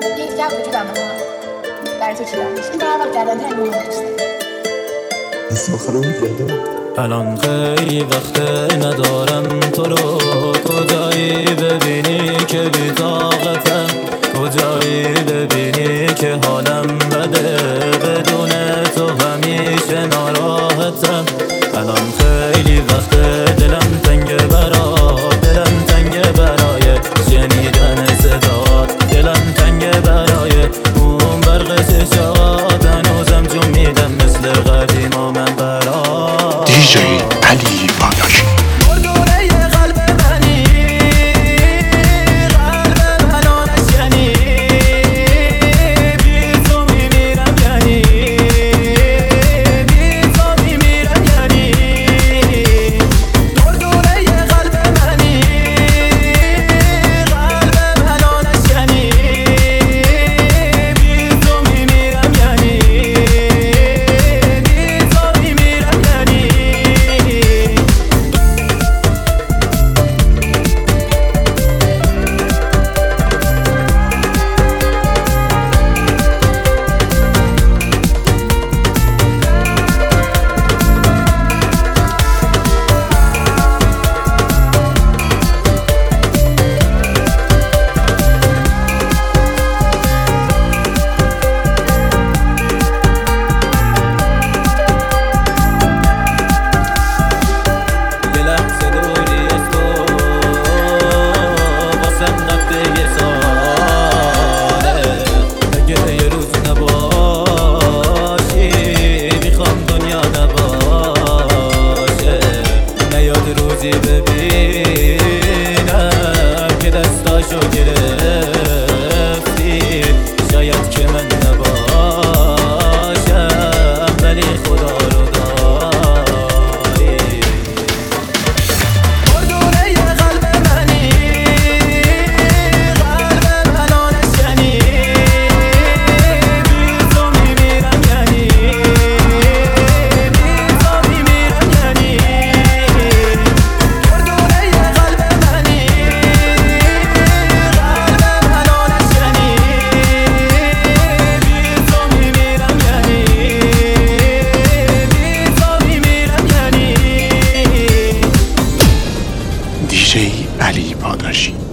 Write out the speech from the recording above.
یک جو وجودم مثلا برای تو چیدم میشه این برای جلالتر مهم دوسته این آخر رو میگردم. الان خیلی وقت ندارم تو رو کجایی ببینی که بی‌طاقتم، کجایی ببینی که حالم بده، بدون تو همیشه ناراحتم. الان خیلی وقت دلم تنگه برات، دلم تنگه برای شنیدن صدات، دلم تنگه برای اون برق چشات، هنوزم جون میدم مثل قدیما من برات. دیجی علی پاداشی ببینم که دستاشو گرفتی، شاید که من نباشم ولی خدا رو داری. مردونه ی قلب منی، قلب منو نشنی، بی تو میمیرم یعنی، بی تو میمیرم یعنی. دیجی علی پاداشی.